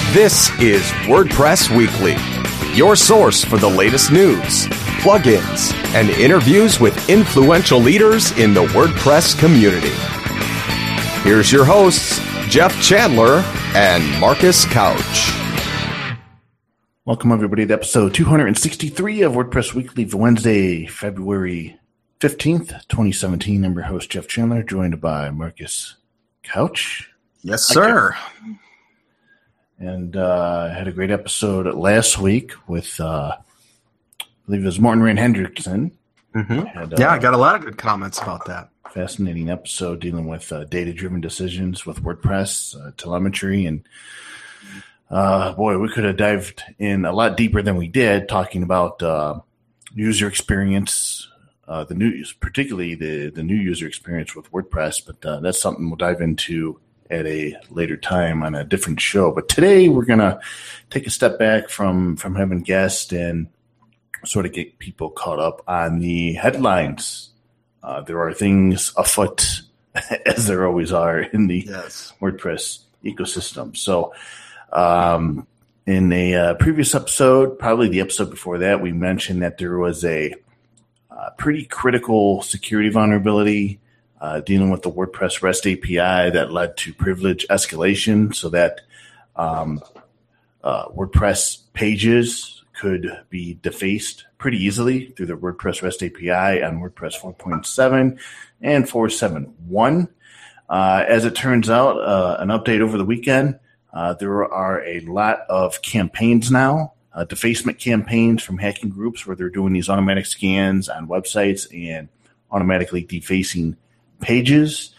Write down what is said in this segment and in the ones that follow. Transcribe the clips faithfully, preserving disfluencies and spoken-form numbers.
This is WordPress Weekly, your source for the latest news, plugins, and interviews with influential leaders in the WordPress community. Here's your hosts, Jeff Chandler and Marcus Couch. Welcome, everybody, to episode two hundred sixty-three of WordPress Weekly for Wednesday, February fifteenth, twenty seventeen. I'm your host, Jeff Chandler, joined by Marcus Couch. Yes, sir. And uh, I had a great episode last week with, uh, I believe it was Morten Rand Hendrickson. Mm-hmm. Had, uh, yeah, I got a lot of good comments about that. Fascinating episode dealing with uh, data-driven decisions with WordPress, uh, telemetry, and uh, boy, we could have dived in a lot deeper than we did, talking about uh, user experience, uh, the new, particularly the the new user experience with WordPress. But uh, that's something we'll dive into at a later time on a different show. But today we're gonna take a step back from from having guests and sort of get people caught up on the headlines. Uh, there are things afoot, as there always are in the yes. WordPress ecosystem. So um, in a uh, previous episode, probably the episode before that, we mentioned that there was a uh, pretty critical security vulnerability uh, dealing with the WordPress REST A P I that led to privilege escalation so that um, uh, WordPress pages could be defaced pretty easily through the WordPress REST A P I on WordPress four point seven and four point seven point one. Uh, as it turns out, uh, an update over the weekend, uh, there are a lot of campaigns now, uh, defacement campaigns from hacking groups where they're doing these automatic scans on websites and automatically defacing pages.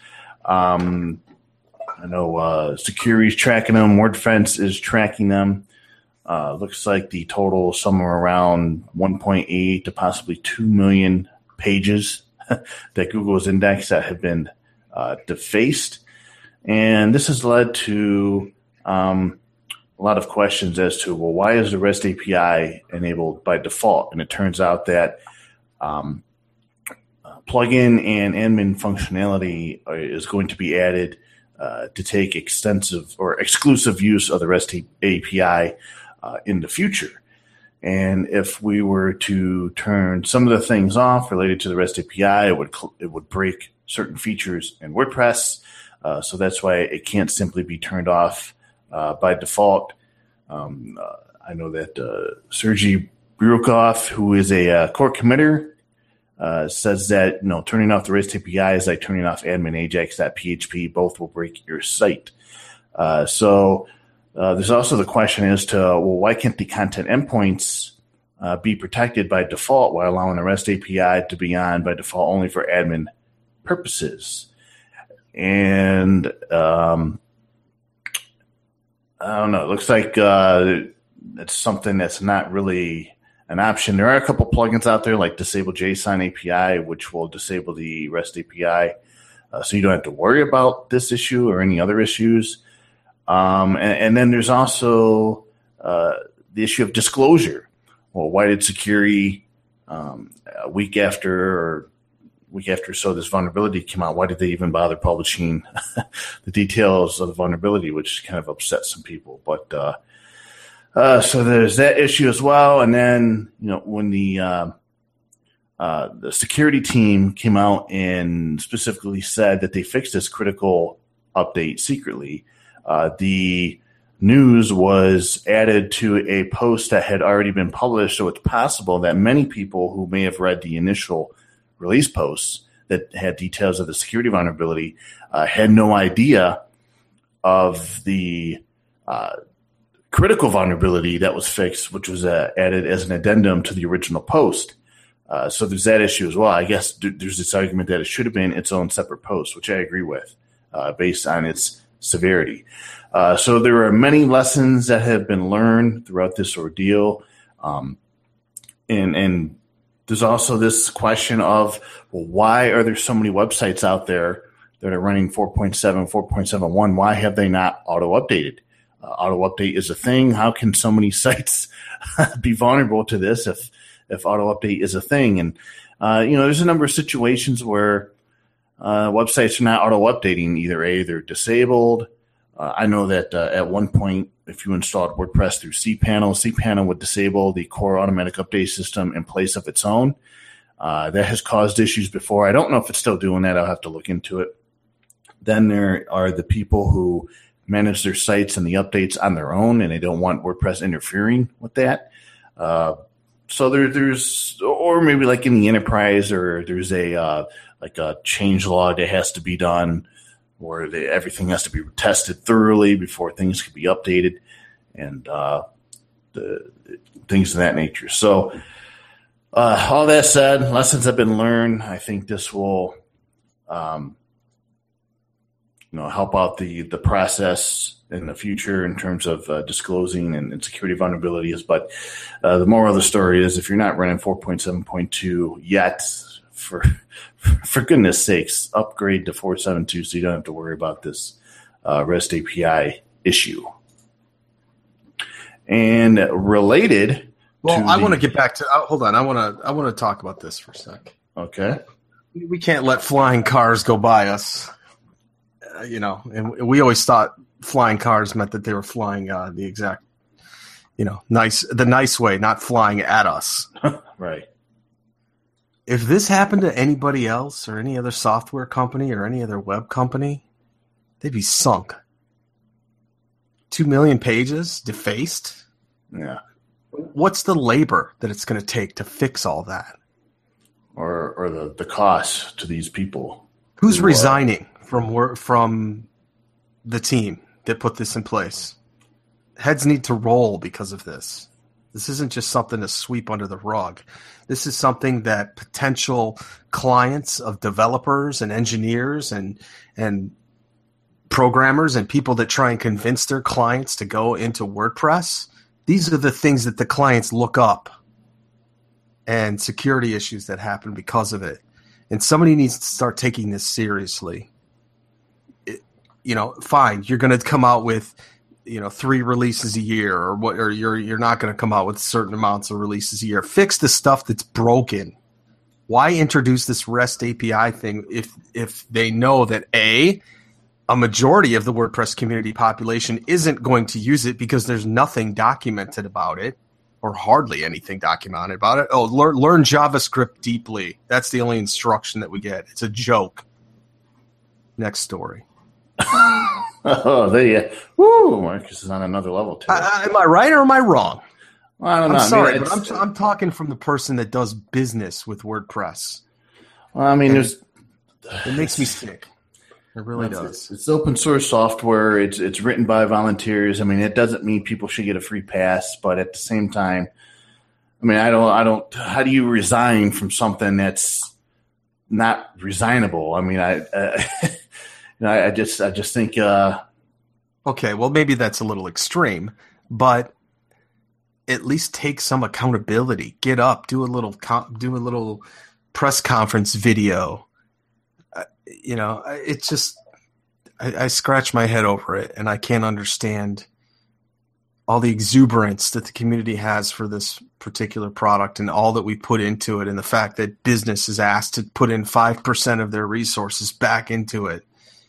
Um, I know uh, Security is tracking them. WordFence is tracking them. Uh, looks like the total somewhere around one point eight to possibly two million pages that Google has indexed that have been uh, defaced. And this has led to um, a lot of questions as to, well, why is the REST A P I enabled by default? And it turns out that um, uh, plugin and admin functionality is going to be added uh, to take extensive or exclusive use of the REST A P I Uh, in the future. And if we were to turn some of the things off related to the REST A P I, it would cl- it would break certain features in WordPress. Uh, so that's why it can't simply be turned off uh, by default. Um, uh, I know that uh, Sergey Burukov, who is a uh, core committer, uh, says that you know turning off the REST A P I is like turning off admin ajax.php. Both will break your site. Uh, so Uh, there's also the question as to, well, why can't the content endpoints uh, be protected by default while allowing the REST A P I to be on by default only for admin purposes? And um, I don't know. It looks like uh, it's something that's not really an option. There are a couple plugins out there like Disable JSON A P I, which will disable the REST A P I, uh, so you don't have to worry about this issue or any other issues. Um, and, and then there's also uh, the issue of disclosure. Well, why did Security um, a week after or week after so this vulnerability came out? Why did they even bother publishing the details of the vulnerability, which kind of upset some people? But uh, uh, so there's that issue as well. And then you know when the uh, uh, the security team came out and specifically said that they fixed this critical update secretly. Uh, the news was added to a post that had already been published, so it's possible that many people who may have read the initial release posts that had details of the security vulnerability uh, had no idea of the uh, critical vulnerability that was fixed, which was uh, added as an addendum to the original post. Uh, so there's that issue as well. I guess th- there's this argument that it should have been its own separate post, which I agree with, uh, based on its severity. Uh, so there are many lessons that have been learned throughout this ordeal. Um, and, and there's also this question of, well, why are there so many websites out there that are running four point seven, four point seven point one? Why have they not auto-updated? Uh, auto-update is a thing. How can so many sites be vulnerable to this if, if auto-update is a thing? And, uh, you know, there's a number of situations where Uh, websites are not auto-updating. Either A, they're disabled. Uh, I know that uh, at one point if you installed WordPress through cPanel, cPanel would disable the core automatic update system in place of its own. Uh, that has caused issues before. I don't know if it's still doing that. I'll have to look into it. Then there are the people who manage their sites and the updates on their own, and they don't want WordPress interfering with that. Uh, so there, there's, or maybe like in the enterprise, or there's a uh, like a change log that has to be done, or they, everything has to be tested thoroughly before things can be updated, and uh, the, things of that nature. So, uh, all that said, lessons have been learned. I think this will, um, you know, help out the the process in the future in terms of uh, disclosing and, and security vulnerabilities. But uh, the moral of the story is, if you're not running four point seven point two yet, for for goodness sakes, upgrade to four point seven two so you don't have to worry about this uh, REST A P I issue. And related. Well, I the, want to get back to. Uh, hold on, I want to. I want to talk about this for a sec. Okay. We can't let flying cars go by us. Uh, you know, and we always thought flying cars meant that they were flying uh, the exact, you know, nice the nice way, not flying at us. Right. If this happened to anybody else or any other software company or any other web company, they'd be sunk. Two million pages defaced. Yeah. What's the labor that it's going to take to fix all that? Or or the, the cost to these people. Who's who, resigning uh, from work, from the team that put this in place? Heads need to roll because of this. This isn't just something to sweep under the rug. This is something that potential clients of developers and engineers and and programmers and people that try and convince their clients to go into WordPress, these are the things that the clients look up, and security issues that happen because of it. And somebody needs to start taking this seriously. It, you know, fine, you're going to come out with, you know, three releases a year, or what, or you're you're not going to come out with certain amounts of releases a year. Fix the stuff that's broken. Why introduce this REST A P I thing if if they know that A, a majority of the WordPress community population isn't going to use it because there's nothing documented about it, or hardly anything documented about it. Oh, learn learn JavaScript deeply. That's the only instruction that we get. It's a joke. Next story. Oh, there you woo! Marcus is on another level too. I, am I right or am I wrong? Well, I don't know. I'm sorry, I mean, but I'm, t- I'm talking from the person that does business with WordPress. Well, I mean, and there's. It makes me sick. It really it's, does. It's open source software. It's it's written by volunteers. I mean, it doesn't mean people should get a free pass, but at the same time, I mean, I don't, I don't. How do you resign from something that's not resignable? I mean, I, uh, you know, I, I just, I just think. Uh, okay, well, maybe that's a little extreme, but at least take some accountability. Get up, do a little, do a little press conference video. Uh, you know, it's just, I, I scratch my head over it, and I can't understand all the exuberance that the community has for this particular product and all that we put into it, and the fact that business is asked to put in five percent of their resources back into it.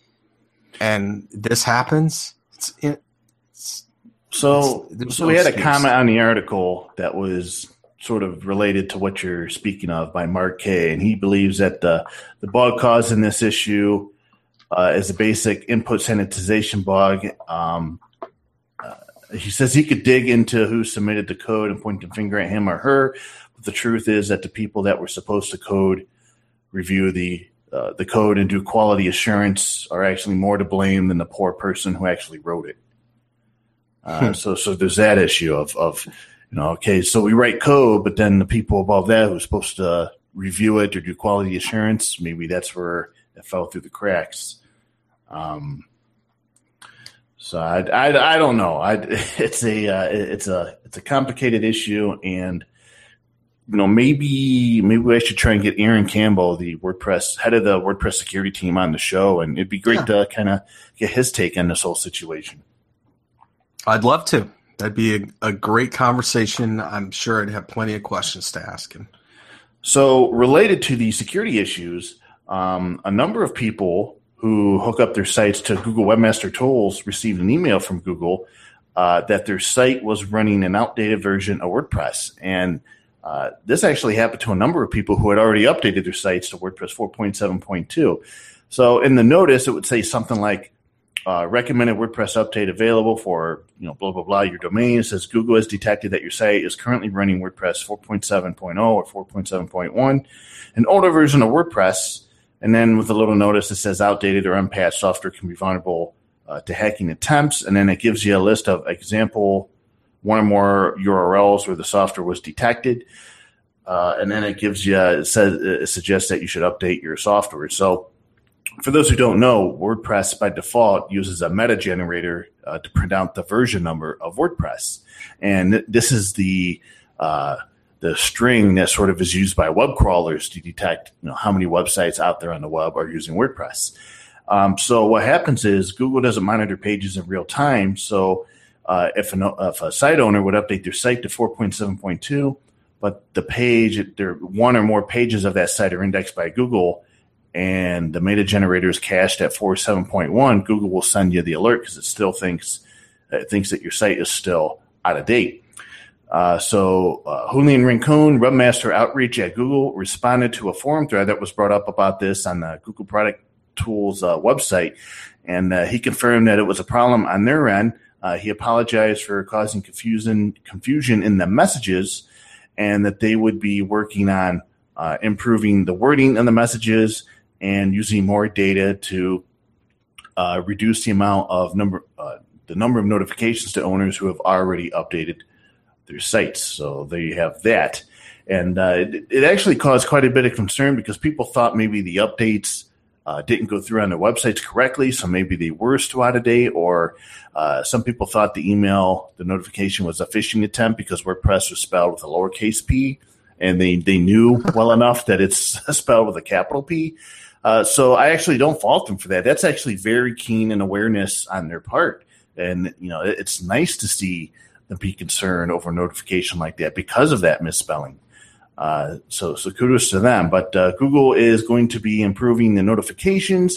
And this happens. It's, it's, so, it's, so no we had excuse. a comment on the article that was sort of related to what you're speaking of by Mark Kay, and he believes that the, the bug causing this issue uh, is a basic input sanitization bug. Um, uh, he says he could dig into who submitted the code and point the finger at him or her, but the truth is that the people that were supposed to code, review the uh, the code and do quality assurance are actually more to blame than the poor person who actually wrote it. Uh, hmm. So so there's that issue of of You know, okay, so we write code, but then the people above that who's supposed to review it or do quality assurance, maybe that's where it fell through the cracks. Um, so I, I, I don't know. I, it's a uh, it's a it's a complicated issue, and you know, maybe maybe I should try and get Aaron Campbell, the WordPress head of the WordPress security team, on the show, and it'd be great yeah. to kind of get his take on this whole situation. I'd love to. That'd be a, a great conversation. I'm sure I'd have plenty of questions to ask him. So related to the security issues, um, a number of people who hook up their sites to Google Webmaster Tools received an email from Google uh, that their site was running an outdated version of WordPress. And uh, this actually happened to a number of people who had already updated their sites to WordPress four point seven point two. So in the notice, it would say something like, Uh, recommended WordPress update available for, you know, blah, blah, blah, your domain. It says Google has detected that your site is currently running WordPress four point seven point oh or four point seven point one, an older version of WordPress. And then with a little notice that says outdated or unpatched software can be vulnerable uh, to hacking attempts. And then it gives you a list of example, one or more U R Ls where the software was detected. Uh, and then it gives you, it says, it suggests that you should update your software. So, for those who don't know, WordPress by default uses a meta generator uh, to print out the version number of WordPress. And th- this is the uh, the string that sort of is used by web crawlers to detect, you know, how many websites out there on the web are using WordPress. Um, so what happens is Google doesn't monitor pages in real time. So uh, if, an, if a site owner would update their site to four point seven point two, but the page, there one or more pages of that site are indexed by Google, and the meta generator is cached at four point seven point one, Google will send you the alert because it still thinks it thinks that your site is still out of date. Uh, so uh, Julian Rincon, webmaster outreach at Google, responded to a forum thread that was brought up about this on the Google Product Tools uh, website, and uh, he confirmed that it was a problem on their end. Uh, he apologized for causing confusion confusion in the messages, and that they would be working on uh, improving the wording in the messages and using more data to uh, reduce the amount of number, uh, the number of notifications to owners who have already updated their sites. So there you have that. And uh, it, it actually caused quite a bit of concern because people thought maybe the updates uh, didn't go through on their websites correctly, so maybe they were still out of date, or uh, some people thought the email, the notification was a phishing attempt because WordPress was spelled with a lowercase p, and they, they knew well enough that it's spelled with a capital P. Uh, so I actually don't fault them for that. That's actually very keen and awareness on their part. And, you know, it, it's nice to see them be concerned over a notification like that because of that misspelling. Uh, so, so kudos to them. But uh, Google is going to be improving the notifications,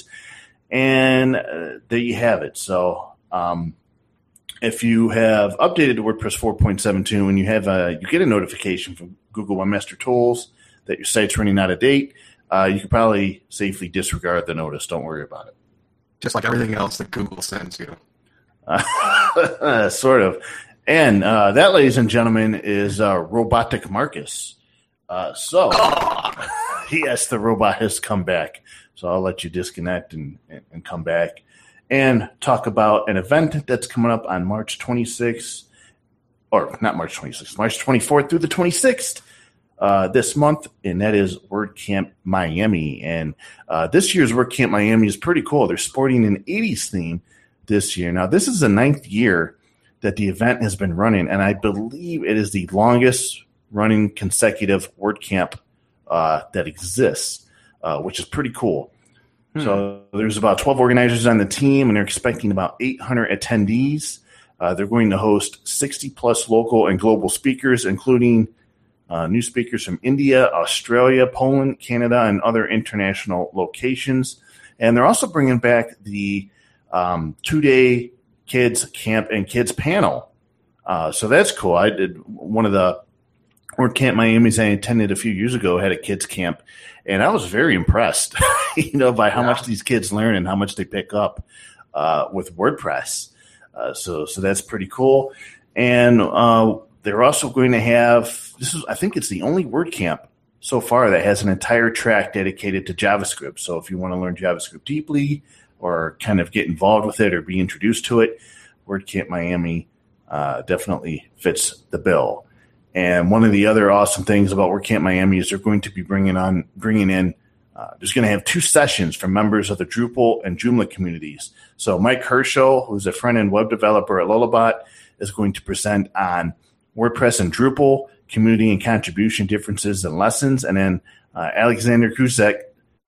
and uh, there you have it. So um, if you have updated to WordPress four point seven point two and you have a, you get a notification from Google Webmaster Tools that your site's running out of date, Uh, you could probably safely disregard the notice. Don't worry about it. Just like everything else that Google sends you. Uh, sort of. And uh, that, ladies and gentlemen, is uh, Robotic Marcus. Uh, so, yes, the robot has come back. So I'll let you disconnect and, and, and come back and talk about an event that's coming up on March twenty-sixth, or not March twenty-sixth, March twenty-fourth through the twenty-sixth. Uh, this month, and that is WordCamp Miami. And uh, this year's WordCamp Miami is pretty cool. They're sporting an eighties theme this year. Now, this is the ninth year that the event has been running, and I believe it is the longest running consecutive WordCamp uh, that exists, uh, which is pretty cool. Hmm. So there's about twelve organizers on the team, and they're expecting about eight hundred attendees. Uh, they're going to host sixty plus local and global speakers, including Uh, new speakers from India, Australia, Poland, Canada, and other international locations. And they're also bringing back the um, two-day kids camp and kids panel. Uh, so that's cool. I did one of the WordCamp Miami's I attended a few years ago, had a kids camp, and I was very impressed, you know, by how yeah. much these kids learn and how much they pick up uh, with WordPress. Uh, so, so that's pretty cool. And uh, they're also going to have, this is, I think it's the only WordCamp so far that has an entire track dedicated to JavaScript. So if you want to learn JavaScript deeply or kind of get involved with it or be introduced to it, WordCamp Miami uh, definitely fits the bill. And one of the other awesome things about WordCamp Miami is they're going to be bringing on, bringing in, uh, there's going to have two sessions from members of the Drupal and Joomla communities. So Mike Herschel, who's a front-end web developer at Lullabot, is going to present on WordPress and Drupal, community and contribution differences and lessons. And then uh, Alexander Kuzek,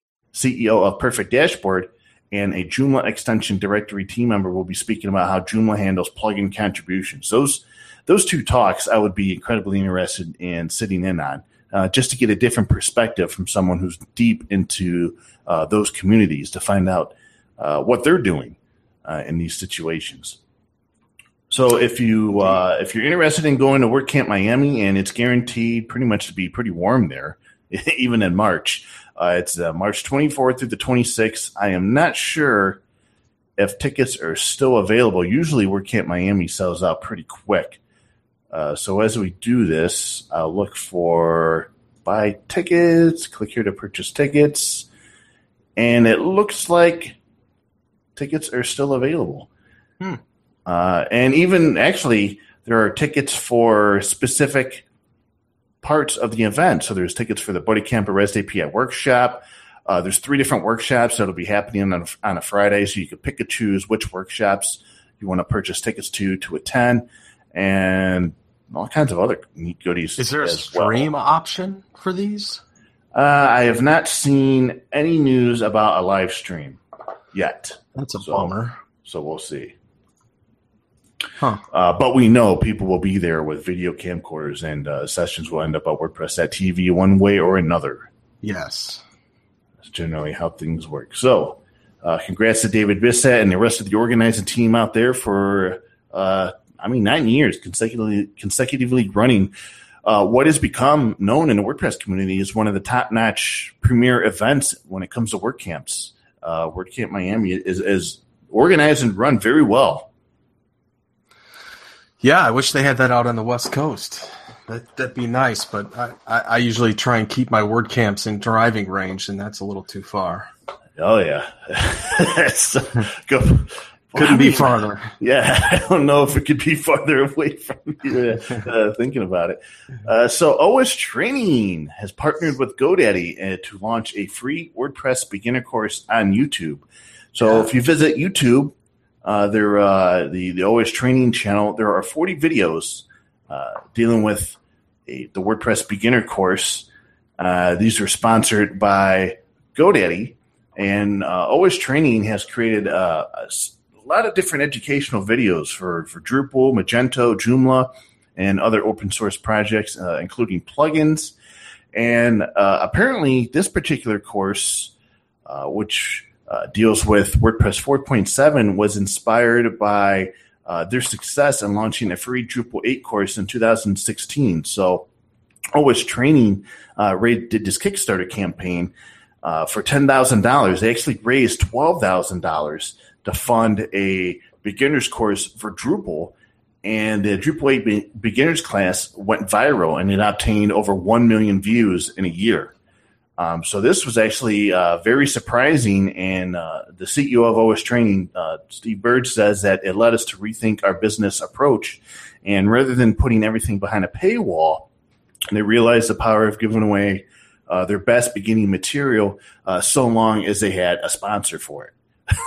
C E O of Perfect Dashboard, and a Joomla extension directory team member will be speaking about how Joomla handles plugin contributions. Those those two talks I would be incredibly interested in sitting in on, uh, just to get a different perspective from someone who's deep into uh, those communities to find out uh, what they're doing uh, in these situations. So if you uh, if you're interested in going to WordCamp Miami, and it's guaranteed pretty much to be pretty warm there, even in March. Uh, it's uh, March twenty-fourth through the twenty-sixth. I am not sure if tickets are still available. Usually WordCamp Miami sells out pretty quick. Uh, so as we do this, I'll look for buy tickets, click here to purchase tickets, and it looks like tickets are still available. Hmm. Uh, and even actually, there are tickets for specific parts of the event. So there's tickets for the Buddy Camper Res A P I workshop. Uh, there's three different workshops that'll be happening on a, on a Friday, so you can pick and choose which workshops you want to purchase tickets to to attend, and all kinds of other neat goodies. Is there a as stream well. option for these? Uh, I have not seen any news about a live stream yet. That's a so, bummer. So we'll see. Huh. Uh, but we know people will be there with video camcorders, and uh, sessions will end up at WordPress dot T V one way or another. Yes. That's generally how things work. So uh, congrats to David Bissett and the rest of the organizing team out there for, uh, I mean, nine years consecutively, consecutively running uh, what has become known in the WordPress community as one of the top-notch premier events when it comes to WordCamps. Uh, WordCamp Miami is, is organized and run very well. Yeah, I wish they had that out on the West Coast. That, that'd be nice, but I, I, I usually try and keep my WordCamps in driving range, and that's a little too far. Oh, yeah. That's, go, Couldn't be farther. Yeah, I don't know if it could be farther away from you, uh, thinking about it. Uh, so O S Training has partnered with GoDaddy uh, to launch a free WordPress beginner course on YouTube. So Yeah. if you visit YouTube, uh, there, uh, the, the O S Training channel, there are forty videos uh, dealing with a, the WordPress beginner course. Uh, these are sponsored by GoDaddy, and uh, O S Training has created uh, a, a lot of different educational videos for, for Drupal, Magento, Joomla, and other open source projects, uh, including plugins. And uh, apparently this particular course, uh, which uh, deals with WordPress four point seven, was inspired by uh, their success in launching a free Drupal eight course in two thousand sixteen. So O S Training uh, did this Kickstarter campaign uh, for ten thousand dollars. They actually raised twelve thousand dollars to fund a beginner's course for Drupal, and the Drupal eight be- beginners class went viral, and it obtained over one million views in a year. Um, so this was actually uh, very surprising, and uh, the C E O of O S Training, uh, Steve Burge, says that it led us to rethink our business approach, and rather than putting everything behind a paywall, they realized the power of giving away uh, their best beginning material uh, so long as they had a sponsor for it.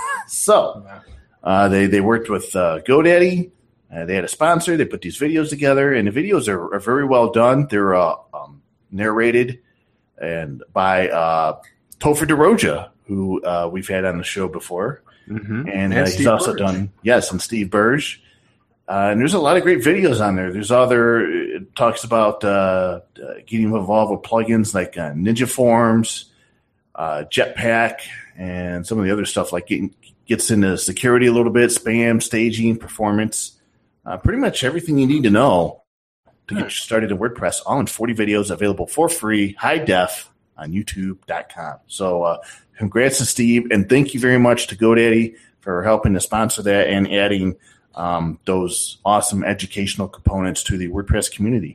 So uh, they, they worked with uh, GoDaddy. Uh, they had a sponsor. They put these videos together, and the videos are, are very well done. They're uh, um, narrated and by uh, Topher DeRoja, who uh, we've had on the show before. Mm-hmm. And, And uh, he's Steve also Burge. done, yes, and Steve Burge. Uh, and there's a lot of great videos on there. There's other, it talks about uh, uh, getting involved with plugins like uh, Ninja Forms, uh, Jetpack, and some of the other stuff like getting, gets into security a little bit, spam, staging, performance, uh, pretty much everything you need to know to get you started in WordPress, all in forty videos available for free, high def on youtube dot com. So uh, congrats to Steve, and thank you very much to GoDaddy for helping to sponsor that and adding um, those awesome educational components to the WordPress community.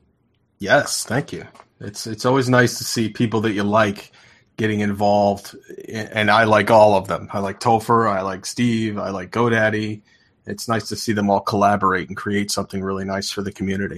Yes, thank you. It's it's always nice to see people that you like getting involved, and I like all of them. I like Topher, I like Steve, I like GoDaddy. It's nice to see them all collaborate and create something really nice for the community.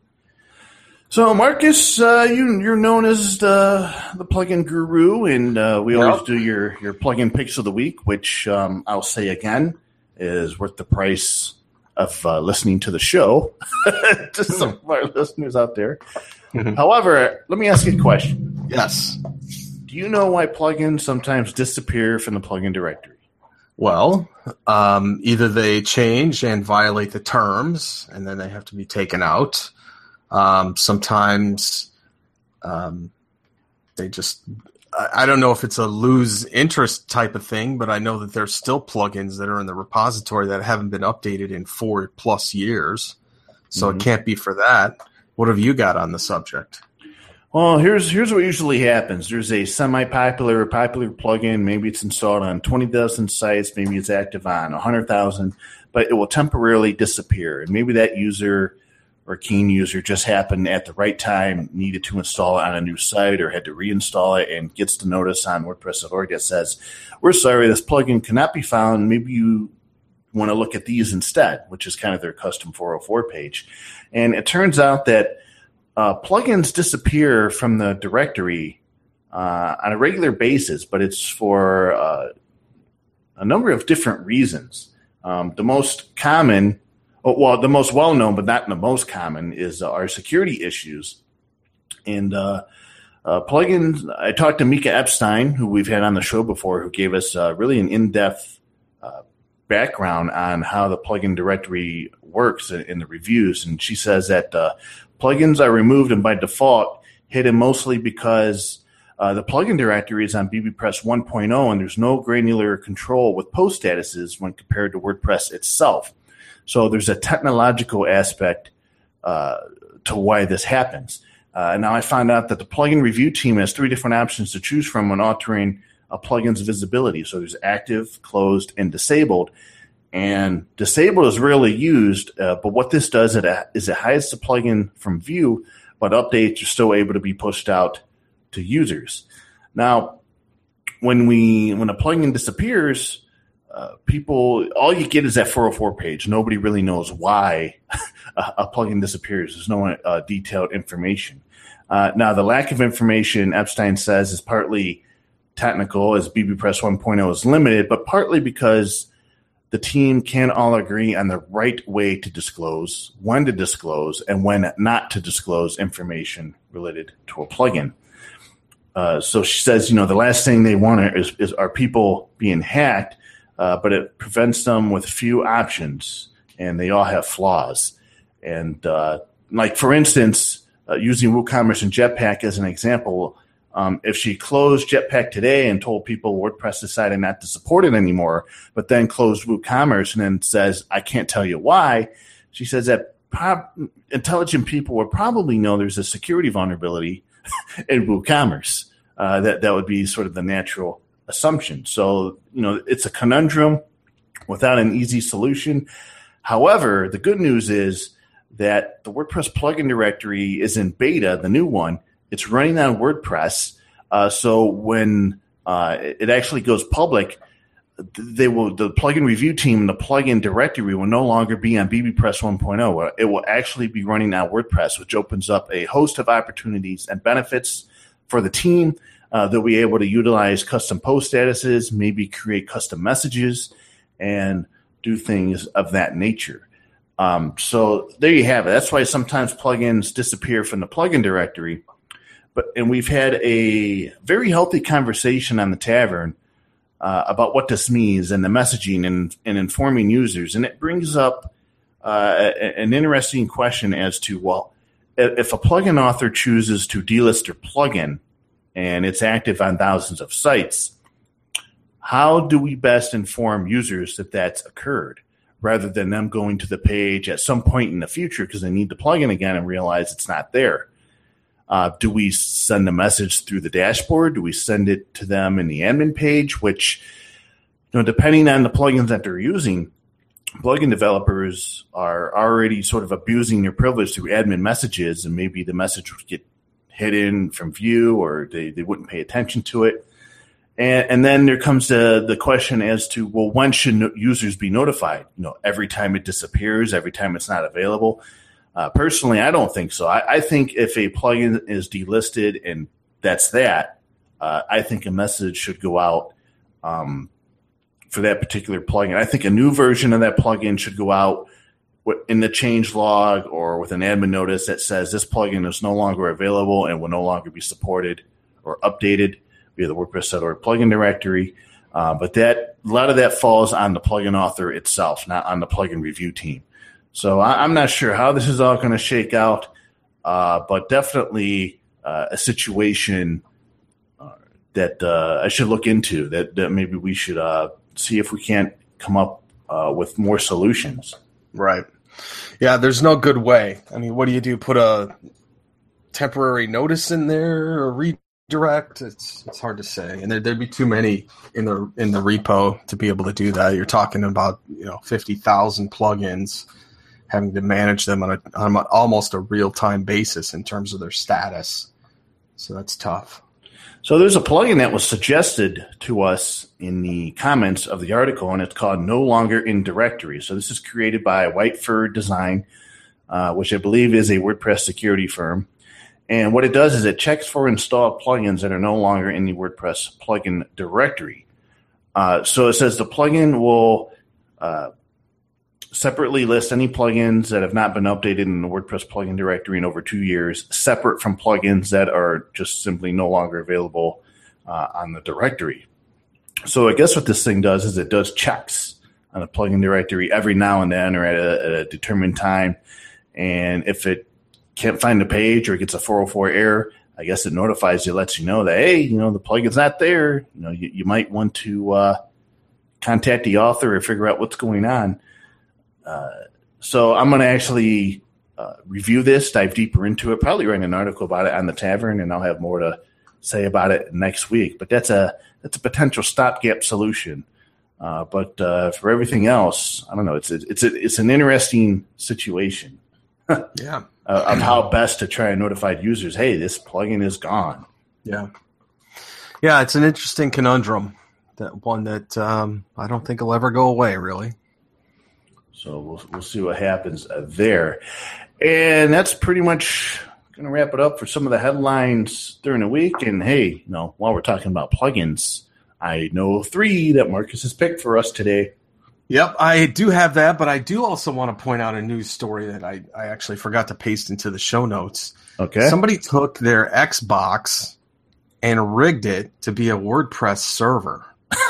So, Marcus, uh, you, you're known as the, the plugin guru, and uh, we always Yep. do your, your plugin picks of the week, which um, I'll say again is worth the price of uh, listening to the show to some of our listeners out there. However, let me ask you a question. Yes. Do you know why plugins sometimes disappear from the plugin directory? Well, um, either they change and violate the terms, and then they have to be taken out. Um, sometimes um, they just I don't know if it's a lose interest type of thing, but I know that there's still plugins that are in the repository that haven't been updated in four plus years. So mm-hmm. It can't be for that. What have you got on the subject? Well, here's here's what usually happens. There's a semi-popular or popular plugin. Maybe it's installed on twenty thousand sites. Maybe it's active on one hundred thousand, but it will temporarily disappear. And maybe that user or keen user just happened at the right time, needed to install it on a new site or had to reinstall it, and gets the notice on WordPress dot org that says, we're sorry, this plugin cannot be found. Maybe you want to look at these instead, which is kind of their custom four oh four page. And it turns out that uh, plugins disappear from the directory uh, on a regular basis, but it's for uh, a number of different reasons. Um, the most common Well, the most well-known, but not the most common, is uh, our security issues. And uh, uh, plugins, I talked to Mika Epstein, who we've had on the show before, who gave us uh, really an in-depth uh, background on how the plugin directory works in, in the reviews. And she says that uh, plugins are removed and by default hidden mostly because uh, the plugin directory is on bbPress one point oh, and there's no granular control with post statuses when compared to WordPress itself. So there's a technological aspect uh, to why this happens. Uh, now I found out that the plugin review team has three different options to choose from when altering a plugin's visibility. So there's active, closed, and disabled. And disabled is rarely used, uh, but what this does is it hides the plugin from view, but updates are still able to be pushed out to users. Now, when we when a plugin disappears, Uh, people, all you get is that four oh four page. Nobody really knows why a, a plugin disappears. There's no uh, detailed information. Uh, now, the lack of information, Epstein says, is partly technical, as bbPress one point oh is limited, but partly because the team can't all agree on the right way to disclose, when to disclose, and when not to disclose information related to a plugin. Uh, so she says, you know, the last thing they want is, is are people being hacked. Uh, but it prevents them with few options, and they all have flaws. And uh, like, for instance, uh, using WooCommerce and Jetpack as an example, um, if she closed Jetpack today and told people WordPress decided not to support it anymore, but then closed WooCommerce and then says, I can't tell you why, she says that prob- intelligent people would probably know there's a security vulnerability in WooCommerce. Uh, that, that would be sort of the natural assumption. So, you know, it's a conundrum without an easy solution. However, the good news is that the WordPress plugin directory is in beta, the new one. It's running on WordPress. Uh, so when uh, it actually goes public, they will the plugin review team and the plugin directory will no longer be on bbPress one point oh. It will actually be running on WordPress, which opens up a host of opportunities and benefits for the team. Uh, they'll be able to utilize custom post statuses, maybe create custom messages, and do things of that nature. Um, so there you have it. That's why sometimes plugins disappear from the plugin directory. But and we've had a very healthy conversation on the Tavern uh, about what this means and the messaging and, and informing users. And it brings up uh, an interesting question as to, well, if a plugin author chooses to delist their plugin, and it's active on thousands of sites, how do we best inform users that that's occurred rather than them going to the page at some point in the future because they need the plugin again and realize it's not there? Uh, do we send a message through the dashboard? Do we send it to them in the admin page, which, you know, depending on the plugins that they're using, plugin developers are already sort of abusing their privilege through admin messages, and maybe the message would get hidden from view, or they, they wouldn't pay attention to it. And, and then there comes the, the question as to, well, when should no, users be notified? You know, every time it disappears, every time it's not available? Uh, personally, I don't think so. I, I think if a plugin is delisted and that's that, uh, I think a message should go out um, for that particular plugin. I think a new version of that plugin should go out in the change log or with an admin notice that says this plugin is no longer available and will no longer be supported or updated via the WordPress dot org plugin directory. Uh, but that a lot of that falls on the plugin author itself, not on the plugin review team. So I, I'm not sure how this is all going to shake out, uh, but definitely uh, a situation uh, that uh, I should look into, that, that maybe we should uh, see if we can't come up uh, with more solutions. Right. Yeah, there's no good way. I mean, what do you do? Put a temporary notice in there or redirect? It's it's hard to say. And there, there'd be too many in the in the repo to be able to do that. You're talking about, you know, fifty thousand plugins, having to manage them on, a, on a, almost a real-time basis in terms of their status. So that's tough. So there's a plugin that was suggested to us in the comments of the article, and it's called No Longer in Directory. So this is created by Whiteford Design, uh, which I believe is a WordPress security firm. And what it does is it checks for installed plugins that are no longer in the WordPress plugin directory. Uh, so it says the plugin will uh, separately list any plugins that have not been updated in the WordPress plugin directory in over two years, separate from plugins that are just simply no longer available uh, on the directory. So I guess what this thing does is it does checks on a plugin directory every now and then or at a, at a determined time. And if it can't find the page or gets a four oh four error, I guess it notifies you, lets you know that, hey, you know, the plugin's not there. You know, you, you might want to uh, contact the author or figure out what's going on. Uh, so I'm going to actually uh, review this, dive deeper into it, probably write an article about it on the Tavern, and I'll have more to say about it next week. But that's a that's a potential stopgap solution. Uh, but uh, for everything else, I don't know. It's a, it's a, it's an interesting situation. Yeah. Uh, of how best to try and notify users, hey, this plugin is gone. Yeah. Yeah, it's an interesting conundrum, that one that um, I don't think will ever go away, really. So we'll we'll see what happens uh, there. And that's pretty much going to wrap it up for some of the headlines during the week. And, hey, you know, while we're talking about plugins, I know three that Marcus has picked for us today. Yep, I do have that, but I do also want to point out a news story that I, I actually forgot to paste into the show notes. Okay. Somebody took their Xbox and rigged it to be a WordPress server.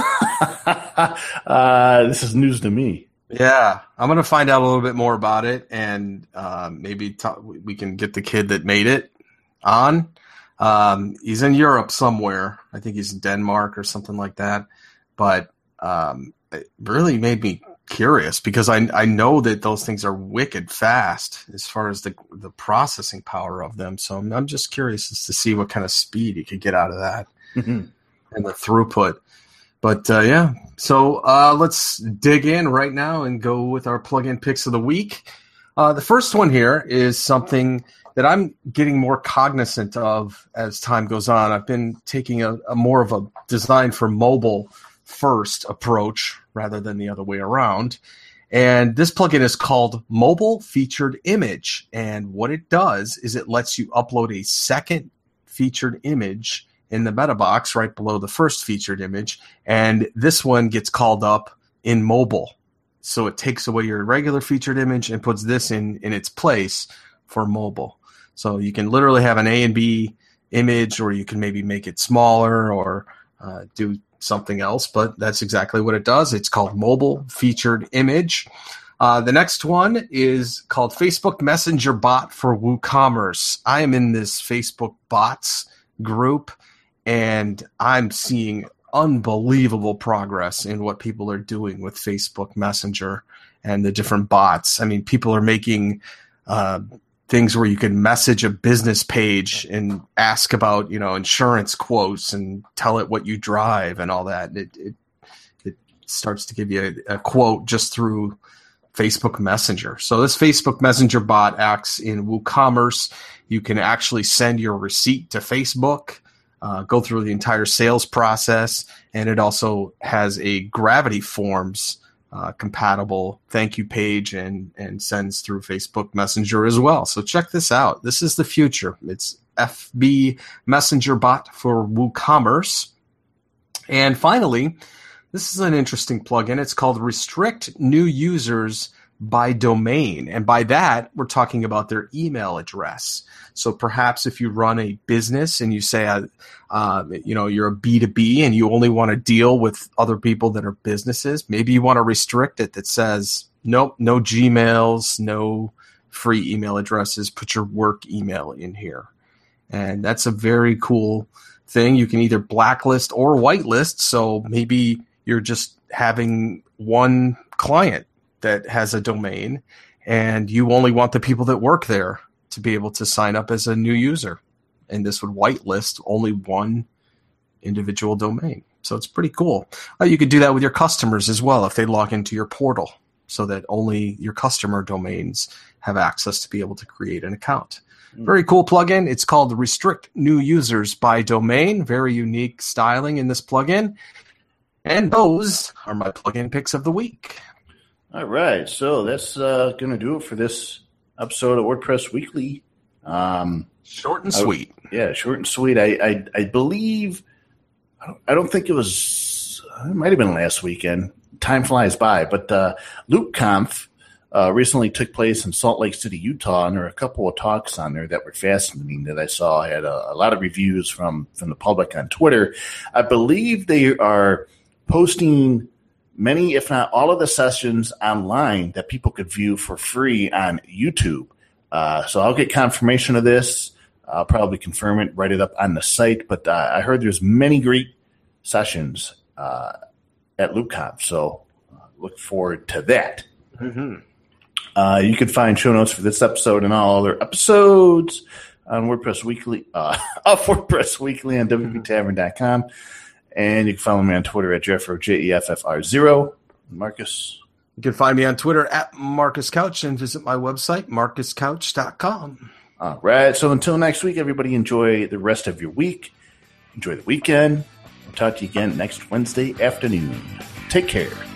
uh, this is news to me. Yeah, I'm going to find out a little bit more about it, and uh, maybe talk, we can get the kid that made it on. Um, he's in Europe somewhere. I think he's in Denmark or something like that. But um, it really made me curious because I I know that those things are wicked fast as far as the the processing power of them. So I'm, I'm just curious as to see what kind of speed you could get out of that Mm-hmm. and the throughput. But uh, yeah, so uh, let's dig in right now and go with our plugin picks of the week. Uh, the first one here is something that I'm getting more cognizant of as time goes on. I've been taking a, a more of a design for mobile first approach rather than the other way around. And this plugin is called Mobile Featured Image. And what it does is it lets you upload a second featured image in the meta box right below the first featured image. And this one gets called up in mobile. So it takes away your regular featured image and puts this in, in its place for mobile. So you can literally have an A and B image, or you can maybe make it smaller or uh, do something else, but that's exactly what it does. It's called Mobile Featured Image. Uh, the next one is called Facebook Messenger Bot for WooCommerce. I am in this Facebook bots group, and I'm seeing unbelievable progress in what people are doing with Facebook Messenger and the different bots. I mean, people are making uh, things where you can message a business page and ask about, you know, insurance quotes and tell it what you drive and all that. It it, it starts to give you a, a quote just through Facebook Messenger. So this Facebook Messenger bot acts in WooCommerce. You can actually send your receipt to Facebook, uh, go through the entire sales process, and it also has a Gravity Forms Uh, compatible thank you page and and sends through Facebook Messenger as well. So check this out. This is the future. It's F B Messenger Bot for WooCommerce. And finally, this is an interesting plugin. It's called Restrict New Users by Domain. And by that, we're talking about their email address. So perhaps if you run a business and you say, uh, uh, you know, you're a B two B and you only want to deal with other people that are businesses, maybe you want to restrict it that says, nope, no Gmails, no free email addresses, put your work email in here. And that's a very cool thing. You can either blacklist or whitelist. So maybe you're just having one client that has a domain and you only want the people that work there to be able to sign up as a new user. And this would whitelist only one individual domain. So it's pretty cool. Uh, you could do that with your customers as well if they log into your portal so that only your customer domains have access to be able to create an account. Very cool plugin. It's called Restrict New Users by Domain. Very unique styling in this plugin. And those are my plugin picks of the week. All right. So that's uh, going to do it for this episode of WordPress Weekly. Um, short and sweet. I, yeah, short and sweet. I, I, I believe, I don't, I don't think it was, it might have been last weekend. Time flies by. But uh, LoopConf Uh, recently took place in Salt Lake City, Utah, and there are a couple of talks on there that were fascinating that I saw. I had a, a lot of reviews from, from the public on Twitter. I believe they are posting many, if not all of the sessions online that people could view for free on YouTube. Uh, so I'll get confirmation of this. I'll probably confirm it, write it up on the site. But uh, I heard there's many great sessions uh, at LoopConf, so uh, look forward to that. Mm-hmm. Uh, you can find show notes for this episode and all other episodes on WordPress Weekly, uh, of WordPress Weekly on w p tavern dot com. And you can follow me on Twitter at Jeffro, J E F F R zero. Marcus? You can find me on Twitter at Marcus Couch and visit my website, marcus couch dot com. All right. So until next week, everybody enjoy the rest of your week. Enjoy the weekend. We'll talk to you again next Wednesday afternoon. Take care.